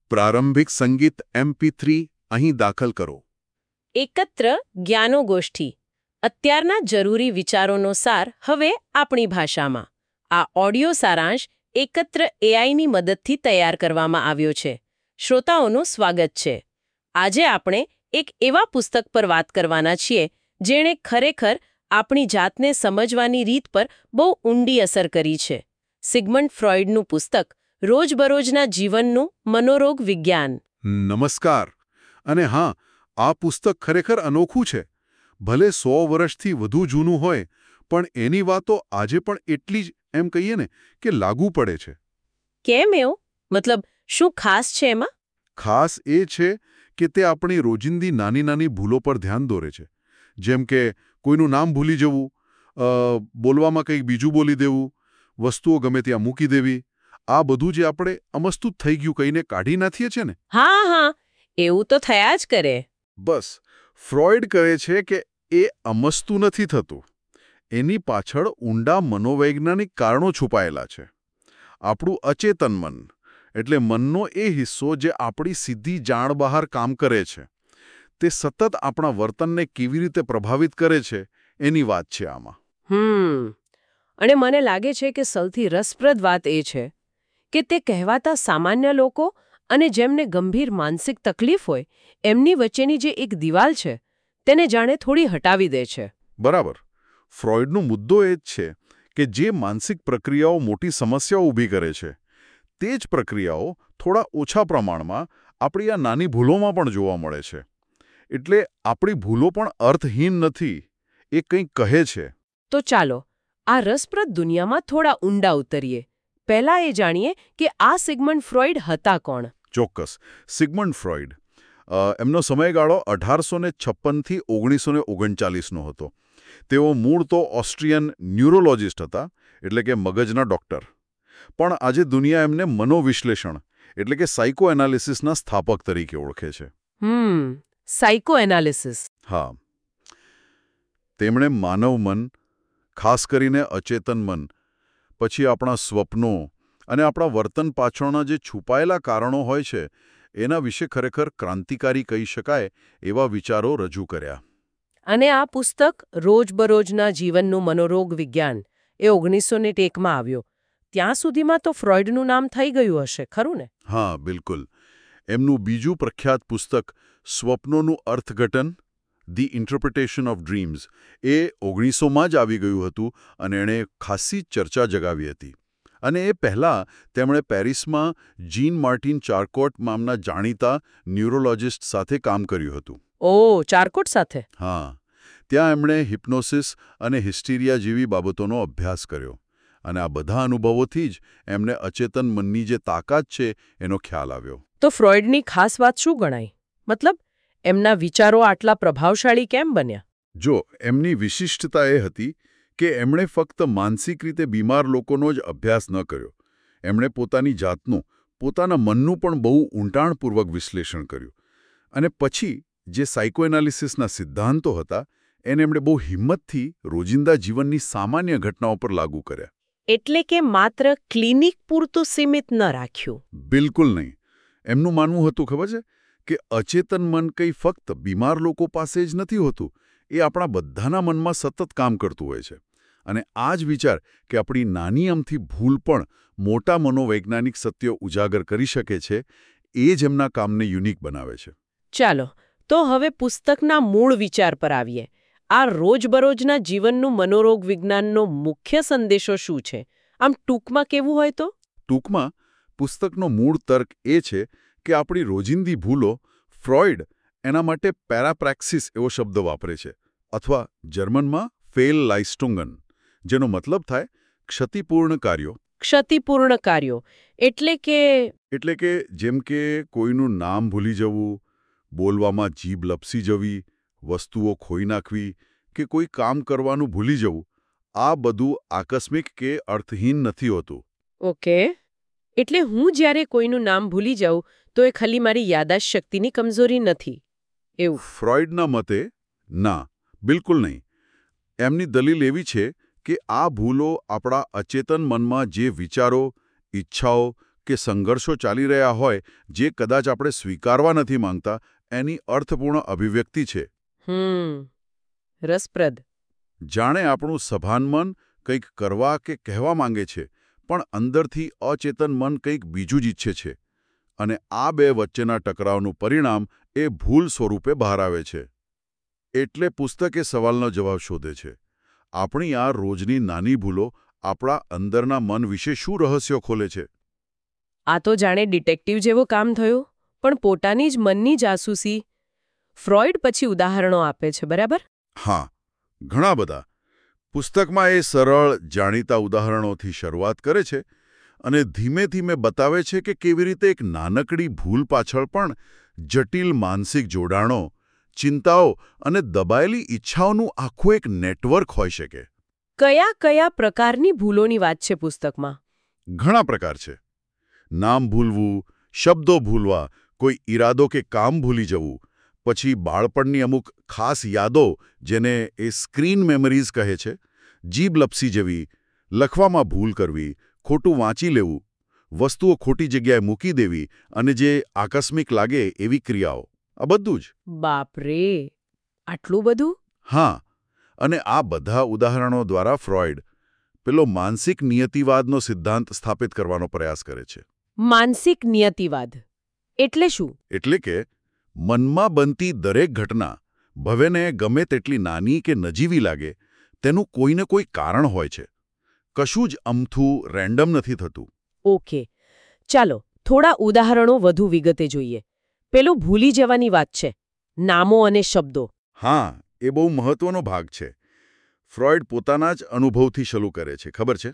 પ્રારંભિક સંગીત MP3 અહીં દાખલ કરો. એકત્ર જ્ઞાનોગોષ્ઠી અત્યારના જરૂરી વિચારોનો સાર હવે આપણી ભાષામાં. આ ઓડિયો સારાંશ એકત્ર એઆઈની મદદથી તૈયાર કરવામાં આવ્યો છે. શ્રોતાઓનું સ્વાગત છે. આજે આપણે એક એવા પુસ્તક પર વાત કરવાના છીએ જેણે ખરેખર આપણી જાતને સમજવાની રીત પર બહુ ઊંડી અસર કરી છે. સિગમન્ડ ફ્રોઈડનું પુસ્તક રોજબરોજના જીવનનું મનોરોગ વિજ્ઞાન. નમસ્કાર. અને હા, આ પુસ્તક ખરેખર અનોખું છે. ભલે 100 વર્ષથી વધુ જૂનું હોય, પણ એની વાતો આજે પણ એટલી જ એમ કહીએ ને કે લાગુ પડે છે. કેમ એવું? મતલબ શું ખાસ છે એમાં? ખાસ એ છે કે તે આપણી રોજિંદી નાની નાની ભૂલો પર ધ્યાન દોરે છે. જેમ કે કોઈનું નામ ભૂલી જવું, બોલવામાં કંઈક બીજું બોલી દેવું, વસ્તુઓ ગમે ત્યાં મૂકી દેવી. આ બધું જે આપણે અમસ્તું થઈ ગયું કહીને કાઢી નાખીએ છીએ ને. હા, એવું તો થયા જ કરે. બસ ફ્રોઈડ કહે છે કે એ અમસ્તું નથી થતું. એની પાછળ ઊંડા મનોવૈજ્ઞાનિક કારણો છુપાયેલા છે. આપણું અચેતન મન, એટલે મનનો એ હિસ્સો જે આપણી સીધી જાણ બહાર કામ કરે છે, તે સતત આપણા વર્તનને કેવી રીતે પ્રભાવિત કરે છે એની વાત છે આમાં. અને મને લાગે છે કે સૌથી રસપ્રદ વાત એ છે કે તે કહેવાતા સામાન્ય લોકો અને જેમને ગંભીર માનસિક તકલીફ હોય એમની વચ્ચેની જે એક દિવાલ છે તેને જાણે થોડી હટાવી દે છે. બરાબર. ફ્રોઈડનો મુદ્દો એ જ છે કે જે માનસિક પ્રક્રિયાઓ મોટી સમસ્યાઓ ઊભી કરે છે, તે જ પ્રક્રિયાઓ થોડા ઓછા પ્રમાણમાં આપણી આ નાની ભૂલોમાં પણ જોવા મળે છે. એટલે આપણી ભૂલો પણ અર્થહીન નથી, એ કંઈક કહે છે. તો ચાલો આ રસપ્રદ દુનિયામાં થોડા ઊંડા ઉતરીએ. પહેલા એ જાણીએ કે આ સિગમન્ડ ફ્રોઈડ હતા કોણ. ચોક્કસ. સિગમન્ડ ફ્રોઈડ એમનો સમયગાળો 1856થી 1939નો હતો. તેઓ મૂળ તો ઓસ્ટ્રિયન ન્યુરોલોજિસ્ટ હતા, એટલે કે મગજના ડૉક્ટર. પણ આજે દુનિયા એમને મનોવિશ્લેષણ એટલે કે સાયકો એનાલિસિસના સ્થાપક તરીકે ઓળખે છે. Psychoanalysis. હા. તેમણે માનવ મન, ખાસ કરીને અચેતન મન, પછી આપણા સ્વપ્નો અને આપણા વર્તન પાછળના જે છુપાયેલા કારણો હોય છે એના વિશે ખરેખર ક્રાંતિકારી કહી શકાય એવા વિચારો રજૂ કર્યા. અને આ પુસ્તક રોજબરોજના જીવનનું મનોરોગ વિજ્ઞાન એ 1901માં આવ્યો. ત્યાં સુધીમાં તો ફ્રોઈડનું નામ થઈ ગયું હશે, ખરું ને? હા, બિલકુલ. એમનું બીજું પ્રખ્યાત પુસ્તક સ્વપ્નોનું અર્થઘટન, ધી ઇન્ટરપ્રિટેશન ઓફ ડ્રીમ્સ, એ 1900માં જ આવી ગયું હતું અને એણે ખાસી ચર્ચા જગાવી હતી. અને એ પહેલાં તેમણે પેરિસમાં જીન માર્ટિન ચાર્કોટ નામના જાણીતા ન્યુરોલોજિસ્ટ સાથે કામ કર્યું હતું. ઓહ, ચાર્કોટ સાથે? હા. ત્યાં એમણે હિપ્નોસિસ અને હિસ્ટીરિયા જેવી બાબતોનો અભ્યાસ કર્યો. અને આ બધા અનુભવોથી જ એમને અચેતન મનની જે તાકાત છે એનો ખ્યાલ આવ્યો. તો ફ્રોઈડની ખાસ વાત શું ગણાય? મતલબ એમના વિચારો આટલા પ્રભાવશાળી કેમ બન્યા? જો, એમની વિશિષ્ટતા એ હતી કે એમણે ફક્ત માનસિક રીતે બીમાર લોકોનો જ અભ્યાસ ન કર્યો. એમણે પોતાની જાતનું, પોતાના મનનું પણ બહુ ઊંડાણપૂર્વક વિશ્લેષણ કર્યું. અને પછી જે સાયકો એનાલિસિસના સિદ્ધાંતો હતા એને એમણે બહુ હિંમતથી રોજિંદા જીવનની સામાન્ય ઘટનાઓ પર લાગુ કર્યા. એટલે કે માત્ર ક્લિનિક પૂરતું સીમિત ન રાખ્યું? બિલકુલ નહીં. એમનું માનવું હતું, ખબર છે, કે અચેતન મન કંઈ ફક્ત બીમાર લોકો પાસે જ નથી હોતું, એ આપણા બધાના મનમાં સતત કામ કરતું હોય છે. અને આ જ વિચાર કે આપણી નાની અમથી ભૂલ પણ મોટા મનોવૈજ્ઞાનિક સત્યો ઉજાગર કરી શકે છે, એ જ એમના કામને યુનિક બનાવે છે. ચાલો, તો હવે પુસ્તકના મૂળ વિચાર પર આવીએ. આ રોજબરોજના જીવનનું મનોરોગ વિજ્ઞાનનો મુખ્ય સંદેશો શું છે? આમ ટૂંકમાં કેવું હોય તો? ટૂંકમાં પુસ્તકનો મૂળ તર્ક એ છે કે આપણી રોજિંદી ભૂલો, ફ્રોઈડ એના માટે પેરાપ્રેક્સિસ એવો શબ્દ વાપરે છે, અથવા જર્મનમાં ફેલલાઇસ્ટુંગન, જેનો મતલબ થાય ક્ષતિપૂર્ણ કાર્યો. ક્ષતિપૂર્ણ કાર્યો એટલે કે જેમ કે કોઈનું નામ ભૂલી જવું, બોલવામાં જીભ લપસી જવી, વસ્તુઓ ખોઈ નાખવી કે કોઈ કામ કરવાનું ભૂલી જવું. આ બધું આકસ્મિક કે અર્થહીન નથી હોતું. ઓકે. એટલે હું જ્યારે કોઈનું નામ ભૂલી જાઉં તો એ ખાલી મારી યાદદાસ્ત શક્તિની કમજોરી નથી એવું? ફ્રોઈડના મતે ના, બિલકુલ નહીં. એમની દલીલ એવી છે કે આ ભૂલો આપણા અચેતન મનમાં જે વિચારો, ઈચ્છાઓ કે સંઘર્ષો ચાલી રહ્યા હોય જે કદાચ આપણે સ્વીકારવા નથી માંગતા એની અર્થપૂર્ણ અભિવ્યક્તિ છે. રસપ્રદ. જાણે આપણું સભાન મન કંઈક કરવા કે કહેવા માંગે છે, પણ અંદરથી અચેતન મન કંઈક બીજું જ ઈચ્છે છે, અને આ બે વચ્ચેના ટકરાવનું પરિણામ એ ભૂલ સ્વરૂપે બહાર આવે છે. એટલે પુસ્તક એ સવાલનો જવાબ શોધે છે. આપણી આ રોજની નાની ભૂલો આપણા અંદરના મન વિશે શું રહસ્યો ખોલે છે? આ તો જાણે ડિટેક્ટિવ જેવું કામ થયું, પણ પોતાની જ મનની જાસૂસી. ફ્રોઇડ પછી ઉદાહરણો આપે છે, બરાબર? હા, ઘણા બધા. પુસ્તકમાં એ સરળ જાણીતા ઉદાહરણોથી શરૂઆત કરે છે અને ધીમે ધીમે બતાવે છે કે કેવી રીતે એક નાનકડી ભૂલ પાછળ પણ જટિલ માનસિક જોડાણો, ચિંતાઓ અને દબાયેલી ઈચ્છાઓનું આખું એક નેટવર્ક હોઈ શકે. કયા કયા પ્રકારની ભૂલોની વાત છે પુસ્તકમાં? ઘણા પ્રકાર છે. નામ ભૂલવું, શબ્દો ભૂલવા, કોઈ ઈરાદો કે કામ ભૂલી જવું, પછી બાળપણની અમુક ખાસ યાદો જેને એ સ્ક્રીન મેમરીઝ કહે છે, જીભ લપસી જવી, લખવામાં ભૂલ કરવી, ખોટું વાંચી લેવું, વસ્તુઓ ખોટી જગ્યાએ મૂકી દેવી અને જે આકસ્મિક લાગે એવી ક્રિયાઓ. આ બધું જ. બાપરે, આટલું બધું? હા, અને આ બધા ઉદાહરણો દ્વારા ફ્રોઇડ પેલો માનસિક નિયતિવાદનો સિદ્ધાંત સ્થાપિત કરવાનો પ્રયાસ કરે છે. માનસિક નિયતિવાદ એટલે શું? એટલે કે મનમાં બનતી દરેક ઘટના, ભવેને ગમે તેટલી નાની કે નજીવી લાગે, તેનું કોઈને કોઈ કારણ હોય છે. કશું જ અમથું રેન્ડમ નથી થતું. ઓકે, ચાલો થોડા ઉદાહરણો વધુ વિગતે જોઈએ. પેલું ભૂલી જવાની વાત છે, નામો અને શબ્દો. હા, એ બહુ મહત્વનો ભાગ છે. ફ્રોઇડ પોતાના જ અનુભવથી શરૂ કરે છે. ખબર છે,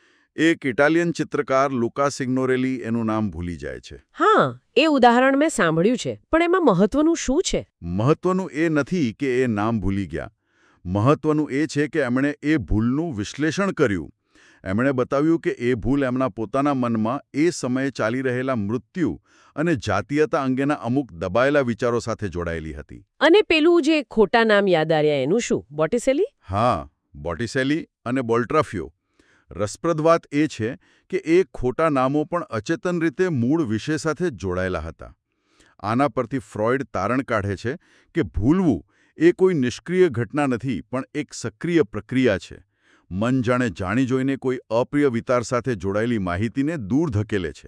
એક ઇટાલિયન ચિત્રકાર લુકા સિગ્નોરેલી એનું નામ ભૂલી જાય છે. હા, એ ઉદાહરણ મેં સાંભળ્યું છે, પણ એમાં મહત્વનું શું છે? મહત્વનું એ નથી કે એ નામ ભૂલી ગયા. મહત્વનું એ છે કે એમણે એ ભૂલનું વિશ્લેષણ કર્યું. એમણે બતાવ્યું કે એ ભૂલ એમના પોતાના મનમાં એ સમયે ચાલી રહેલા મૃત્યુ અને જાતીયતા અંગેના અમુક દબાયેલા વિચારો સાથે જોડાયેલી હતી. અને પેલું જે ખોટા નામ યાદ આવ્યા એનું શું? બોટિસેલી? હા, બોટિસેલી અને બોલ્ટ્રાફિયો. રસપ્રદ વાત એ છે કે એ ખોટા નામો પણ અચેતન રીતે મૂળ વિષય સાથે જોડાયેલા હતા. આના પરથી ફ્રોઇડ તારણ કાઢે છે કે ભૂલવું એ કોઈ નિષ્ક્રિય ઘટના નથી, પણ એક સક્રિય પ્રક્રિયા છે. મન જાણે જાણી જોઈને કોઈ અપ્રિય વિચાર સાથે જોડાયેલી માહિતીને દૂર ધકેલે છે.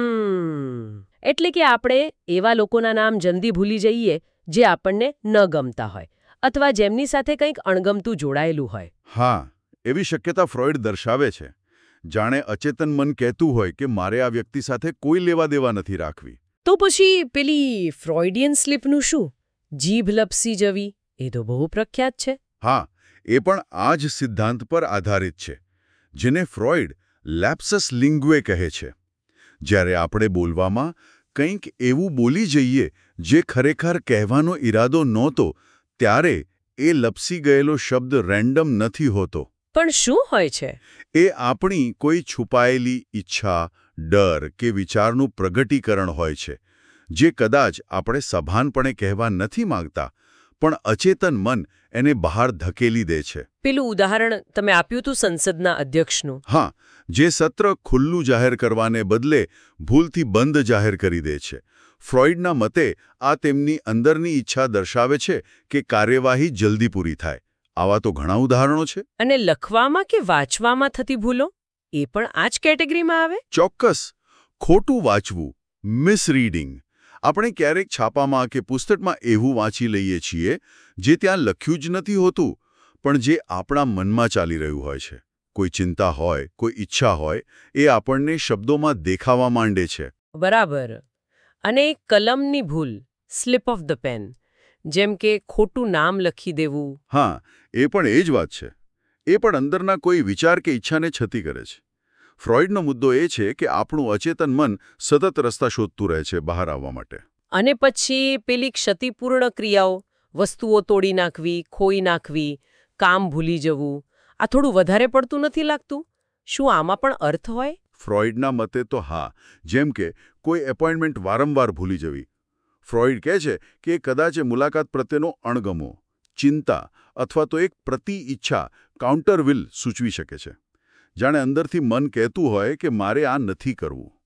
એટલે કે આપણે એવા લોકોના નામ જલ્દી ભૂલી જઈએ જે આપણને ન ગમતા હોય અથવા જેમની સાથે કંઈક અણગમતું જોડાયેલું હોય. હા, એવી શક્યતા ફ્રોઇડ દર્શાવે છે. જાણે અચેતન મન કહેતું હોય કે મારે આ વ્યક્તિ સાથે કોઈ લેવા દેવા નથી રાખવી. તો પછી પેલી ફ્રોઇડિયન સ્લીપનું શું? જીભ લપસી જવી, એ તો બહુ પ્રખ્યાત છે. હા, એ પણ આ જ સિદ્ધાંત પર આધારિત છે, જેને ફ્રોઇડ લેપ્સસ લિંગ્વે કહે છે. જ્યારે આપણે બોલવામાં કંઈક એવું બોલી જઈએ જે ખરેખર કહેવાનો ઈરાદો નહોતો, ત્યારે એ લપસી ગયેલો શબ્દ રેન્ડમ નથી હોતો. પણ શું હોય છે? એ આપણી કોઈ છુપાયેલી ઈચ્છા, ડર કે વિચારનું પ્રગટીકરણ હોય છે, જે કદાચ આપણે સભાનપણે કહેવા નથી માંગતા, પણ અચેતન મન એને બહાર ધકેલી દે છે. પેલું ઉદાહરણ તમે આપ્યું હતું સંસદના અધ્યક્ષનું. હા, જે સત્ર ખુલ્લું જાહેર કરવાને બદલે ભૂલથી બંધ જાહેર કરી દે છે. ફ્રોઇડના મતે આ તેમની અંદરની ઈચ્છા દર્શાવે છે કે કાર્યવાહી જલ્દી પૂરી થાય. આવા તો ઘણા ઉદાહરણો છે. અને લખવામાં કે વાંચવામાં થતી ભૂલો એ પણ આ જ કેટેગરીમાં આવે? ચોક્કસ. ખોટું વાંચવું, મિસરીડિંગ. આપણે ક્યારેક છાપામાં કે પુસ્તકમાં એવું વાંચી લઈએ છીએ જે ત્યાં લખ્યું જ નથી હોતું, પણ જે આપણા મનમાં ચાલી રહ્યું હોય છે. કોઈ ચિંતા હોય, કોઈ ઈચ્છા હોય, એ આપણને શબ્દોમાં દેખાવા માંડે છે. બરાબર. અને કલમની ભૂલ, સ્લિપ ઓફ ધ પેન, જેમ કે ખોટું નામ લખી દેવું. હા, એ પણ એ જ વાત છે. એ પણ અંદરના કોઈ વિચાર કે ઈચ્છાને છતી કરે છે. ફ્રોઇડનો મુદ્દો એ છે કે આપણું અચેતન મન સતત રસ્તા શોધતું રહે છે બહાર આવવા માટે. અને પછી પેલી ક્ષતિપૂર્ણ ક્રિયાઓ, વસ્તુઓ તોડી નાખવી, ખોઈ નાખવી, કામ ભૂલી જવું, આ થોડું વધારે પડતું નથી લાગતું? શું આમાં પણ અર્થ હોય? ફ્રોઇડના મતે તો હા. જેમ કે કોઈ એપોઇન્ટમેન્ટ વારંવાર ભૂલી જવી. ફ્રોઇડ કહે છે કે કદાચ એ મુલાકાત પ્રત્યેનો અણગમો, ચિંતા અથવા તો એક પ્રતિ-ઈચ્છા, કાઉન્ટર વિલ સૂચવી શકે છે. જાણે અંદરથી મન કહેતું હોય કે મારે આ નથી કરવું.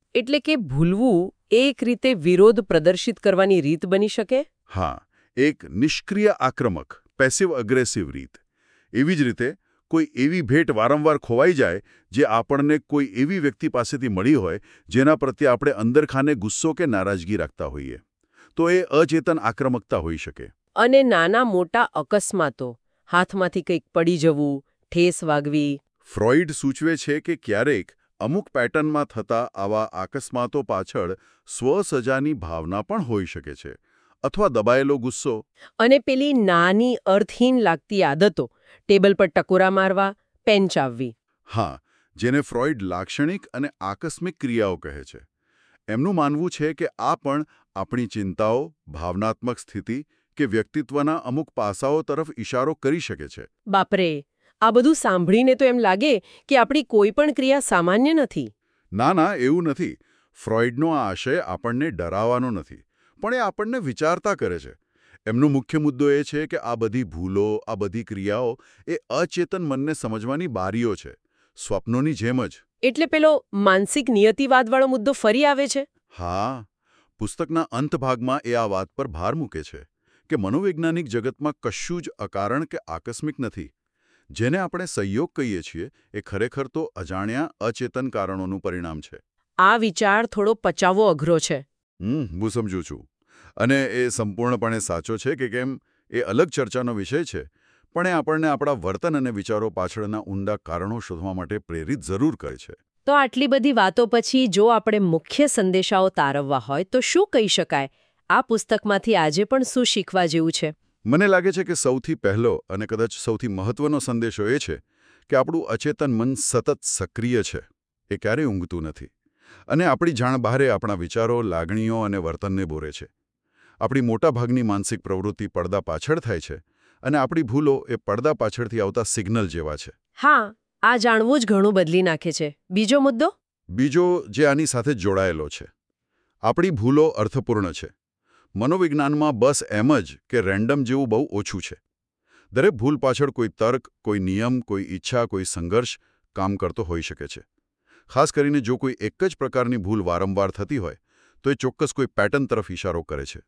એટલે કે ભૂલવું એક રીતે વિરોધ પ્રદર્શિત કરવાની રીત બની શકે? હા, એક નિષ્ક્રિય આક્રમક પેસિવ અગ્રેસિવ રીત. એવી જ રીતે કોઈ એવી ભેટ વારંવાર ખોવાઈ જાય જે આપણને કોઈ એવી વ્યક્તિ પાસેથી મળી હોય જેના પ્રત્યે આપણે અંદરખાને ગુસ્સો કે નારાજગી રાખતા હોઈએ, તો એ અચેતન આક્રમકતા હોઈ શકે. અને નાના મોટા અકસ્માતો, હાથમાંથી કંઈક પડી જવું, ઠેસ વાગવી. ફ્રોઇડ સૂચવે છે કે ક્યારેક અમુક પેટર્નમાં થતા આવા અકસ્માતો પાછળ સ્વસજાની ભાવના પણ હોઈ શકે છે, અથવા દબાયેલો ગુસ્સો. અને પેલી નાની અર્થહીન લાગતી આદતો, ટેબલ પર ટકોરા મારવા, પેન ચાવવી. હા, જેને ફ્રોઇડ લાક્ષણિક અને આકસ્મિક ક્રિયાઓ કહે છે. એમનું માનવું છે કે આ પણ આપણી ચિંતાઓ, ભાવનાત્મક સ્થિતિ કે વ્યક્તિત્વના અમુક પાસાઓ તરફ ઇશારો કરી શકે છે. બાપરે, આ બધું સાંભળીને તો એમ લાગે કે આપણી કોઈ પણ ક્રિયા સામાન્ય નથી. ના, એવું નથી. ફ્રોઇડનો આ આશય આપણને ડરાવવાનો નથી, પણ એ આપણને વિચારતા કરે છે. એમનો મુખ્ય મુદ્દો એ છે કે આ બધી ભૂલો, આ બધી ક્રિયાઓ એ અચેતન મનને સમજવાની બારીઓ છે, સ્વપ્નોની જેમ જ. એટલે પેલો માનસિક નિયતિવાદવાળો મુદ્દો ફરી આવે છે? હા, પુસ્તકના અંતભાગમાં એ આ વાત પર ભાર મૂકે છે કે મનોવૈજ્ઞાનિક જગતમાં કશું જ અકારણ કે આકસ્મિક નથી. જેને આપણે સંયોગ કહીએ છીએ એ ખરેખર તો અજાણ્યા અચેતન કારણોનું પરિણામ છે. આ વિચાર થોડો પચાવવો અઘરો છે. હું સમજું છું. અને એ સંપૂર્ણપણે સાચો છે કે કેમ એ અલગ ચર્ચાનો વિષય છે, પણ એ આપણને આપણા વર્તન અને વિચારો પાછળના ઊંડા કારણો શોધવા માટે પ્રેરિત જરૂર કરે છે. તો આટલી બધી વાતો પછી જો આપણે મુખ્ય સંદેશાઓ તારવવા હોય તો શું કહી શકાય? આ પુસ્તકમાંથી આજે પણ શું શીખવા જેવું છે? મને લાગે છે કે સૌથી પહેલો અને કદાચ સૌથી મહત્વનો સંદેશો એ છે કે આપણું અચેતન મન સતત સક્રિય છે. એ ક્યારેય ઊંઘતું નથી. અને આપણી જાણ બહારે આપણા વિચારો, લાગણીઓ અને વર્તનને બોરે છે. આપણી મોટાભાગની માનસિક પ્રવૃત્તિ પડદા પાછળ થાય છે, અને આપણી ભૂલો એ પડદા પાછળથી આવતા સિગ્નલ જેવા છે. હા, આ જાણવું જ ઘણું બદલી નાખે છે. બીજો મુદ્દો? બીજો જે આની સાથે જોડાયેલો છે, આપણી ભૂલો અર્થપૂર્ણ છે. મનોવિજ્ઞાનમાં બસ એમ જ કે રેન્ડમ જેવું બહુ ઓછું છે. દરેક ભૂલ પાછળ કોઈ તર્ક, કોઈ નિયમ, કોઈ ઈચ્છા, કોઈ સંઘર્ષ કામ કરતો હોઈ શકે છે. ખાસ કરીને જો કોઈ એક જ પ્રકારની ભૂલ વારંવાર થતી હોય તો એ ચોક્કસ કોઈ પેટર્ન તરફ ઇશારો કરે છે.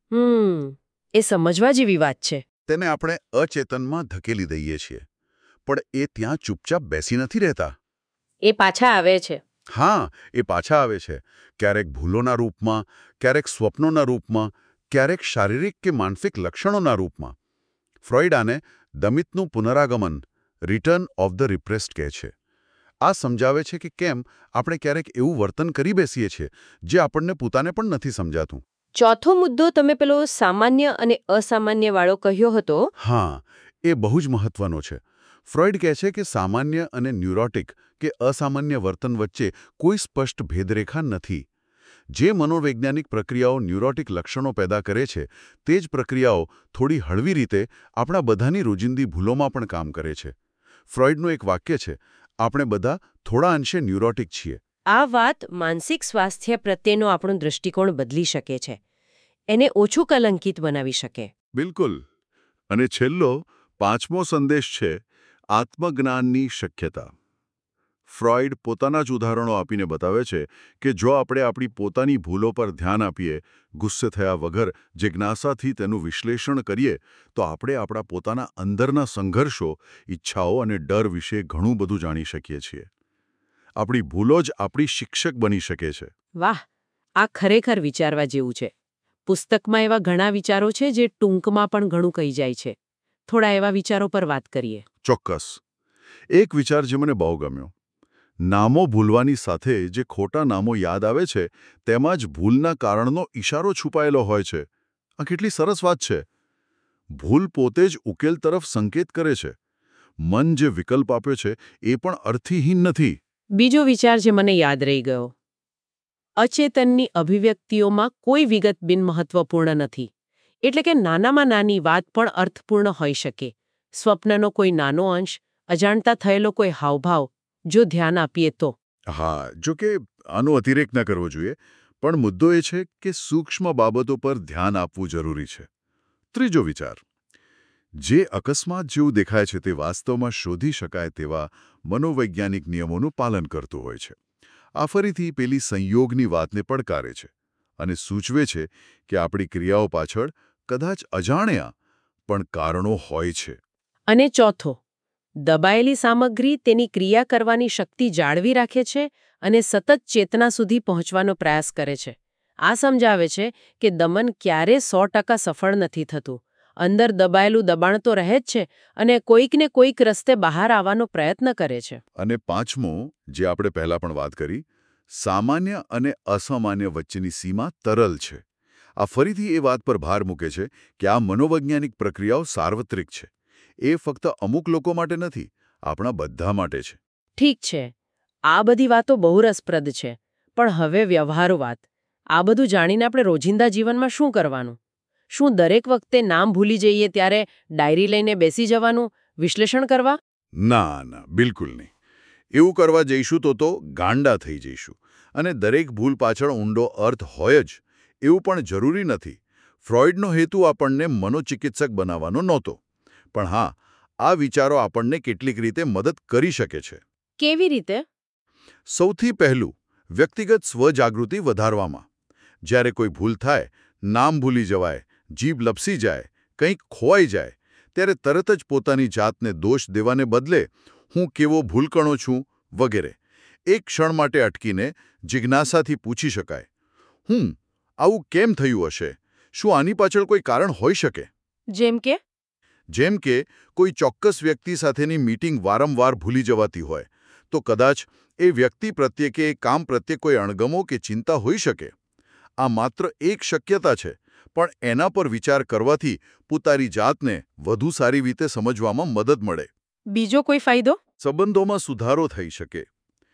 એ સમજવા જેવી વાત છે. તેને આપણે અચેતનમાં ધકેલી દઈએ છીએ, પણ એ ત્યાં ચૂપચાપ બેસી નથી રહેતા. એ પાછા આવે છે. હા, એ પાછા આવે છે. ક્યારેક ભૂલોના રૂપમાં, ક્યારેક સ્વપ્નોના રૂપમાં, ક્યારેક શારીરિક કે માનસિક લક્ષણોના રૂપમાં. ફ્રોઇડ આને દમિતનું પુનરાગમન, રિટર્ન ઓફ ધ રિપ્રેસ્ડ કહે છે. આ સમજાવે છે કે કેમ આપણે ક્યારેક એવું વર્તન કરી બેસીએ છીએ જે આપણને પોતાને પણ નથી સમજાતું. ચોથો મુદ્દો તમે પેલો સામાન્ય અને અસામાન્ય વાળો કહ્યો હતો. હા, એ બહુ જ મહત્વનો છે. ફ્રોઇડ કહે છે કે સામાન્ય અને ન્યુરોટિક કે અસામાન્ય વર્તન વચ્ચે કોઈ સ્પષ્ટ ભેદરેખા નથી. જે મનોવૈજ્ઞાનિક પ્રક્રિયાઓ ન્યુરોટિક લક્ષણો પેદા કરે છે તે જ પ્રક્રિયાઓ થોડી હળવી રીતે આપણા બધાની રોજિંદી ભૂલોમાં પણ કામ કરે છે. ફ્રોઇડનું એક વાક્ય છે, આપણે બધા થોડા અંશે ન્યુરોટિક છીએ. આ વાત માનસિક સ્વાસ્થ્ય પ્રત્યેનો આપણો દૃષ્ટિકોણ બદલી શકે છે, એને ઓછું કલંકિત બનાવી શકે. બિલકુલ. અને છેલ્લો, પાંચમો સંદેશ છે આત્મજ્ઞાનની શક્યતા. ફ્રોઇડ પોતાના જ ઉદાહરણો આપીને બતાવે છે કે જો આપણે આપણી પોતાની ભૂલો પર ધ્યાન આપીએ, ગુસ્સે થયા વગર જિજ્ઞાસાથી તેનું વિશ્લેષણ કરીએ, તો આપણે આપણા પોતાના અંદરના સંઘર્ષો, ઈચ્છાઓ અને ડર વિશે ઘણું બધું જાણી શકીએ છીએ. આપણી ભૂલો જ આપણી શિક્ષક બની શકે છે. વાહ, આ ખરેખર વિચારવા જેવું છે. પુસ્તકમાં એવા ઘણા વિચારો છે જે ટૂંકમાં પણ ઘણું કહી જાય છે. થોડા એવા વિચારો પર વાત કરીએ. ચોક્કસ. એક વિચાર જે મને બહુ ગમ્યો. નામો ભૂલવાની સાથે જે ખોટા નામો યાદ આવે છે તેમાં જ ભૂલના કારણનો ઇશારો છુપાયેલો હોય છે. આ કેટલી સરસ વાત છે. ભૂલ પોતે જ ઉકેલ તરફ સંકેત કરે છે. મન જે વિકલ્પ આપ્યો છે એ પણ અર્થહીન નથી. બીજો વિચાર જે મને યાદ રહી ગયો, અચેતનની અભિવ્યક્તિઓમાં કોઈ વિગત બિનમહત્વપૂર્ણ નથી. એટલે કે નાનામાં નાની વાત પણ અર્થપૂર્ણ હોઈ શકે. સ્વપ્નનો કોઈ નાનો અંશ, અજાણતા થયેલો કોઈ હાવભાવ, જો ધ્યાન આપીએ તો. હા, જો કે આનો અતિરેક ન કરવો જોઈએ, પણ મુદ્દો એ છે કે સૂક્ષ્મ બાબતો પર ધ્યાન આપવું જરૂરી છે. ત્રીજો વિચાર, જે અકસ્માત જેવું દેખાય છે તે વાસ્તવમાં શોધી શકાય તેવા મનોવૈજ્ઞાનિક નિયમોનું પાલન કરતું હોય છે. આ ફરીથી પેલી સંયોગની વાતને પડકારે છે અને સૂચવે છે કે આપણી ક્રિયાઓ પાછળ કદાચ અજાણ્યા પણ કારણો હોય છે. અને ચોથો, દબાયેલી સામગ્રી તેની ક્રિયા કરવાની શક્તિ જાળવી રાખે છે અને સતત ચેતના સુધી પહોંચવાનો પ્રયાસ કરે છે. આ સમજાવે છે કે દમન ક્યારે 100% સફળ નથી થતું. અંદર દબાયેલું દબાણ તો રહે જ છે અને કોઈકને કોઈક રસ્તે બહાર આવવાનો પ્રયત્ન કરે છે. અને પાંચમો, જે આપણે પહેલા પણ વાત કરી, સામાન્ય અને અસામાન્ય વચ્ચેની સીમા તરલ છે. આ ફરીથી એ વાત પર ભાર મૂકે છે કે આ મનોવૈજ્ઞાનિક પ્રક્રિયાઓ સાર્વત્રિક છે. એ ફક્ત અમુક લોકો માટે નથી, આપણા બધા માટે છે. ઠીક છે, આ બધી વાતો બહુ રસપ્રદ છે. પણ હવે વ્યવહારુ વાત. આ બધું જાણીને આપણે રોજિંદા જીવનમાં શું કરવાનું? શું દરેક વખતે નામ ભૂલી જઈએ ત્યારે ડાયરી લઈને બેસી જવાનું, વિશ્લેષણ કરવા? ના, બિલકુલ નહીં. એવું કરવા જઈશું તો ગાંડા થઈ જઈશું. અને દરેક ભૂલ પાછળ ઊંડો અર્થ હોય જ એવું પણ જરૂરી નથી. ફ્રોઇડનો હેતુ આપણને મનોચિકિત્સક બનાવવાનો નહોતો. પણ હા, આ વિચારો આપણને કેટલીક રીતે મદદ કરી શકે છે. કેવી રીતે? સૌથી પહેલું, વ્યક્તિગત સ્વજાગૃતિ વધારવામાં. જ્યારે કોઈ ભૂલ થાય, નામ ભૂલી જવાય, જીભ લપસી જાય, કંઈક ખોવાઈ જાય, ત્યારે તરત જ પોતાની જાતને દોષ દેવાને બદલે હું કેવો ભૂલકણો છું વગેરે એક ક્ષણ માટે અટકીને જિજ્ઞાસાથી પૂછી શકાય, આવું કેમ થયું હશે? શું આની પાછળ કોઈ કારણ હોઈ શકે? જેમ કે કોઈ ચોક્કસ વ્યક્તિ સાથેની મીટિંગ વારંવાર ભૂલી જવાતી હોય, તો કદાચ એ વ્યક્તિ પ્રત્યે કે કામ પ્રત્યે કોઈ અણગમો કે ચિંતા હોઈ શકે. આ માત્ર એક શક્યતા છે, પણ એના પર વિચાર કરવાથી પોતાની જાતને વધુ સારી રીતે સમજવામાં મદદ મળે. બીજો કોઈ ફાયદો? સંબંધોમાં સુધારો થઈ શકે.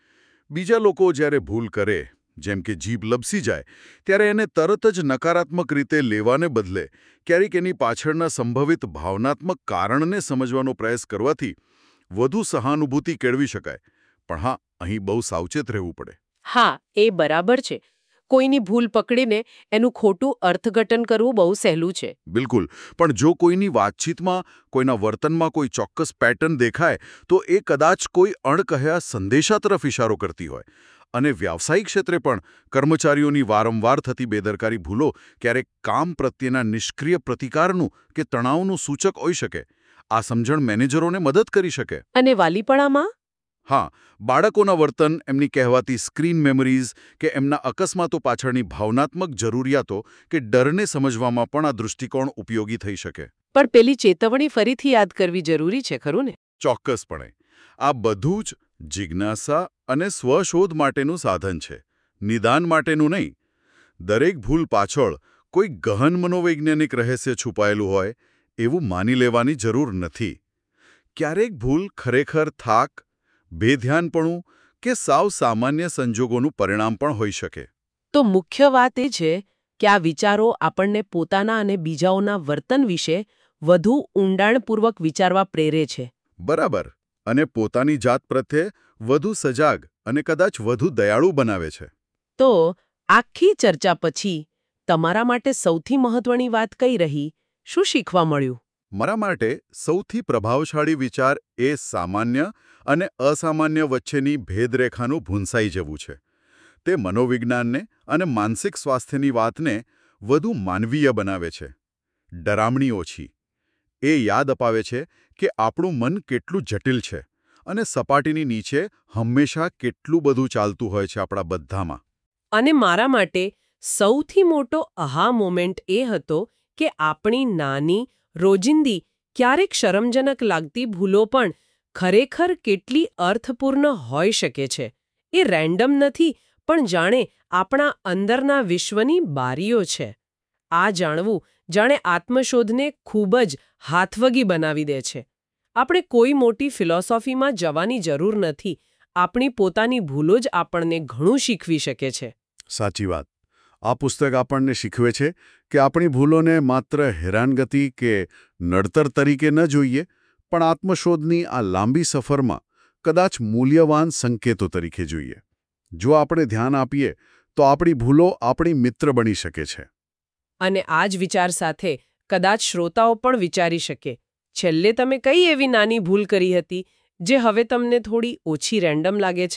બીજા લોકો જ્યારે ભૂલ કરે, જેમ કે જીભ લપસી જાય, ત્યારે એને તરત જ નકારાત્મક રીતે લેવાને બદલે ક્યારેક એની પાછળના સંભવિત ભાવનાત્મક કારણને સમજવાનો પ્રયાસ કરવાથી વધુ સહાનુભૂતિ કેળવી શકાય. પણ હા, અહીં બહુ સાવચેત રહેવું પડે. હા, એ બરાબર છે. કોઈની ભૂલ પકડીને એનું ખોટું અર્થઘટન કરવું બહુ સહેલું છે. બિલકુલ. પણ જો કોઈની વાતચીતમાં, કોઈના વર્તનમાં કોઈ ચોક્કસ પેટર્ન દેખાય, તો એ કદાચ કોઈ અણકહ્યા સંદેશા તરફ ઇશારો કરતી હોય. અને વ્યાવસાયિક ક્ષેત્રે પણ કર્મચારીઓની વારંવાર થતી બેદરકારી ભૂલો ક્યારેક કામ પ્રત્યેના નિષ્ક્રિય પ્રતિકારનું કે તણાવનું સૂચક હોઈ શકે. આ સમજણ મેનેજરોને મદદ કરી શકે. અને વાલીપણામાં? હા, બાળકોના વર્તન, એમની કહેવાતી સ્ક્રીન મેમરીઝ કે એમના અકસ્માતો પાછળની ભાવનાત્મક જરૂરિયાતો કે ડરને સમજવામાં પણ આ દૃષ્ટિકોણ ઉપયોગી થઈ શકે. પણ પેલી ચેતવણી ફરીથી યાદ કરવી જરૂરી છે, ખરું ને? ચોક્કસપણે. આ બધું જ જિજ્ઞાસા અને સ્વશોધ માટેનું સાધન છે, નિદાન માટેનું નહીં. દરેક ભૂલ પાછળ કોઈ ગહન મનોવૈજ્ઞાનિક રહસ્ય છુપાયેલું હોય એવું માની લેવાની જરૂર નથી. ક્યારેક ભૂલ ખરેખર થાક, બેધ્યાનપણું કે સાવ સામાન્ય સંજોગોનું પરિણામ પણ હોઈ શકે. તો મુખ્ય વાત એ છે કે આ વિચારો આપણને પોતાના અને બીજાઓના વર્તન વિશે વધુ ઊંડાણપૂર્વક વિચારવા પ્રેરે છે. બરાબર. અને પોતાની જાત પ્રત્યે વધુ સજાગ અને કદાચ વધુ દયાળુ બનાવે છે. તો આખી ચર્ચા પછી તમારા માટે સૌથી મહત્વની વાત કઈ રહી? શું શીખવા મળ્યું? મારા માટે સૌથી પ્રભાવશાળી વિચાર એ સામાન્ય અને અસામાન્ય વચ્ચેની ભેદરેખાનું ભૂંસાઈ જવું છે. તે મનોવિજ્ઞાનને અને માનસિક સ્વાસ્થ્યની વાતને વધુ માનવીય બનાવે છે. ડરામણી ઓછી. એ યાદ અપાવે છે કે આપણું મન કેટલું જટિલ છે અને સપાટીની નીચે હંમેશા કેટલું બધું ચાલતું હોય છે આપણા બધામાં. અને મારા માટે સૌથી મોટો આહા મોમેન્ટ એ હતો કે આપણી નાની, રોજિંદી, ક્યારેક શરમજનક લાગતી ભૂલો પણ ખરેખર કેટલી અર્થપૂર્ણ હોઈ શકે છે. એ રેન્ડમ નથી, પણ જાણે આપણા અંદરના વિશ્વની બારીઓ છે. આ જાણવું જાણે આત્મશોધને ખૂબ જ હાથવગી બનાવી દે છે. આપણે કોઈ મોટી ફિલોસોફીમાં જવાની જરૂર નથી. આપણી પોતાની ભૂલો જ આપણને ઘણું શીખવી શકે છે. સાચી વાત. આ પુસ્તક આપણને શીખવે છે કે આપણી ભૂલોને માત્ર હેરાનગતિ કે નડતર તરીકે ન જોઈએ, પણ આત્મશોધની આ લાંબી સફરમાં કદાચ મૂલ્યવાન સંકેતો તરીકે જોઈએ. જો આપણે ધ્યાન આપીએ તો આપણી ભૂલો આપણી મિત્ર બની શકે છે. અને આ જ વિચાર સાથે કદાચ શ્રોતાઓ પણ વિચારી શકે, છેલ્લે તમે કઈ એવી નાની ભૂલ કરી હતી જે હવે તમને થોડી ઓછી રેન્ડમ લાગે છે?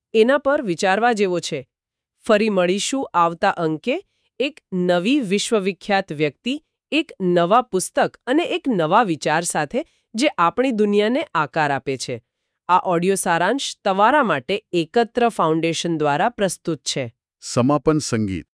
એના પર વિચારવા જેવો છે. ફરી મળીશું આવતા અંકે એક નવી વિશ્વવિખ્યાત વ્યક્તિ, એક નવા પુસ્તક અને એક નવા વિચાર સાથે જે આપણી દુનિયાને આકાર આપે છે. આ ઓડિયો સારાંશ તમારા માટે એકત્ર ફાઉન્ડેશન દ્વારા પ્રસ્તુત છે. સમાપન સંગીત